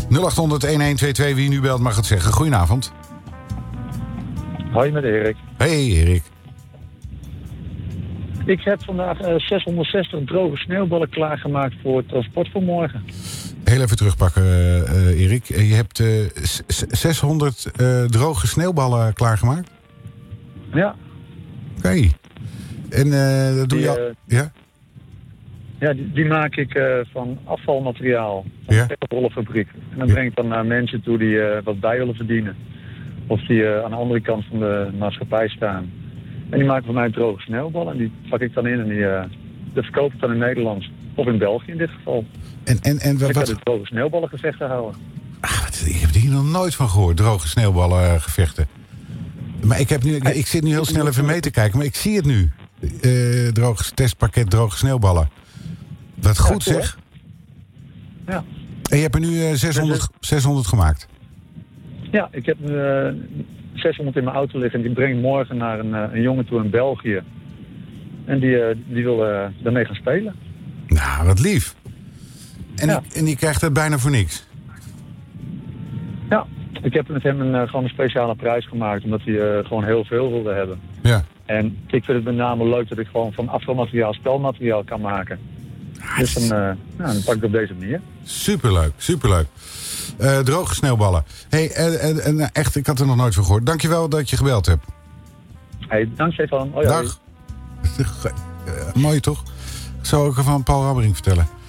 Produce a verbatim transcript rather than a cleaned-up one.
nul acht honderd een een twee twee, wie nu belt mag het zeggen. Goedenavond. Hoi, met Erik. Hey Erik. Ik heb vandaag uh, zeshonderdzestig droge sneeuwballen klaargemaakt voor het transport voor morgen. Heel even terugpakken, uh, Erik. Je hebt uh, zeshonderd uh, droge sneeuwballen klaargemaakt? Ja. Oké. Okay. En uh, dat doe die, je al... Uh, ja? Ja, die, die maak ik uh, van afvalmateriaal. Van ja? de rollenfabriek. En dan breng ik dan naar mensen toe die uh, wat bij willen verdienen. Of die uh, aan de andere kant van de maatschappij staan. En die maken voor mij droge sneeuwballen. En die vak ik dan in en die, uh, die verkoop ik dan in Nederland. Of in België in dit geval. En, en, en wat... Ik ga de droge sneeuwballengevechten houden. Ah, wat, ik heb hier nog nooit van gehoord, droge sneeuwballengevechten. Maar ik, heb nu, ik, ik zit nu heel snel even mee te kijken, maar ik zie het nu. Uh, droog testpakket droge sneeuwballen. Wat goed, ja, zeg. Ja. En je hebt er nu uh, zeshonderd, zeshonderd gemaakt? Ja, ik heb uh, zeshonderd in mijn auto liggen. En die breng ik morgen naar een, uh, een jongen toe in België. En die, uh, die wil uh, daarmee gaan spelen. Nou, wat lief. En, ja. die, en die krijgt het bijna voor niks? Ja, ik heb met hem een, uh, gewoon een speciale prijs gemaakt. Omdat hij uh, gewoon heel veel wilde hebben. Ja. En ik vind het met name leuk dat ik gewoon van afvalmateriaal spelmateriaal kan maken. Ah, dus dan, uh, nou, dan pak ik op deze manier. Superleuk, superleuk. Uh, droge sneeuwballen. Hey, uh, uh, uh, echt, ik had er nog nooit van gehoord. Dankjewel dat je gebeld hebt. Hey, dank Stefan. Hoi, Dag. Uh, mooi toch? Ik zou ook van Paul Rabbering vertellen.